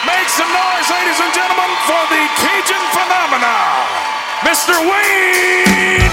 Make some noise, ladies and gentlemen, for the Cajun Phenomena, Mr. Wayne